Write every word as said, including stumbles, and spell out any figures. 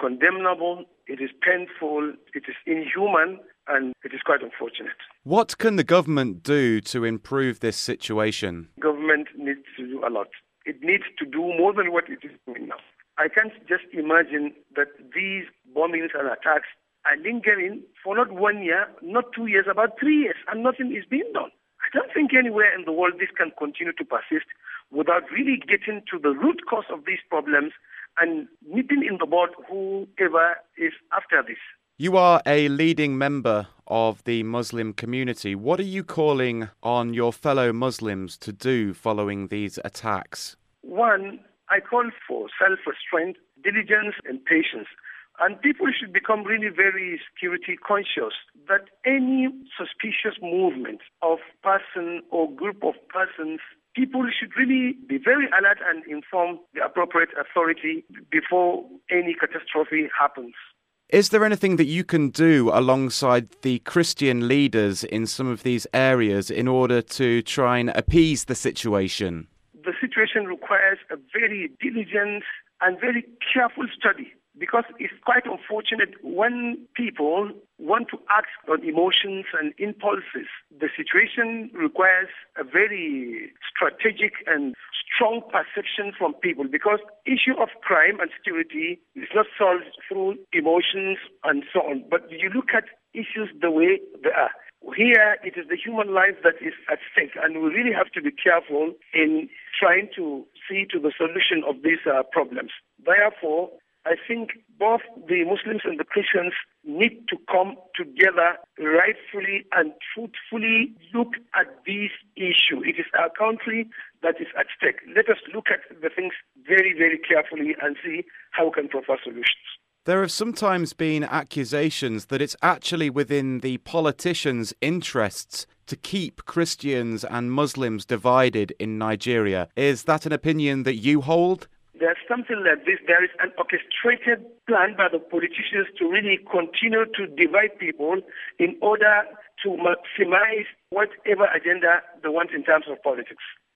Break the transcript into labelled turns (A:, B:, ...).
A: condemnable, it is painful, it is inhuman, and it is quite unfortunate.
B: What can the government do to improve this situation?
A: Government needs to do a lot. It needs to do more than what it is doing now. I can't just imagine that these bombings and attacks are lingering for not one year, not two years, about three years, and nothing is being done. I don't think anywhere in the world this can continue to persist without really getting to the root cause of these problems and nipping in the bud whoever is after this.
B: You are a leading member of the Muslim community. What are you calling on your fellow Muslims to do following these attacks?
A: One, I call for self-restraint, diligence and patience. And people should become really very security conscious that any suspicious movement of person or group of persons, people should really be very alert and inform the appropriate authority before any catastrophe happens.
B: Is there anything that you can do alongside the Christian leaders in some of these areas in order to try and appease the situation?
A: The situation requires a very diligent and very careful study, because it's quite unfortunate when people want to act on emotions and impulses. The situation requires a very strategic and strong perception from people, because issue of crime and security is not solved through emotions and so on. But you look at issues the way they are. Here, it is the human life that is at stake, and we really have to be careful in trying to see to the solution of these uh, problems. Therefore, I think both the Muslims and the Christians need to come together rightfully and truthfully look at this issue. It is our country that is at stake. Let us look at the things very, very carefully and see how we can provide solutions.
B: There have sometimes been accusations that it's actually within the politicians' interests to keep Christians and Muslims divided in Nigeria. Is that an opinion that you hold?
A: There's something like this. There is an orchestrated plan by the politicians to really continue to divide people in order to maximize whatever agenda they want in terms of politics.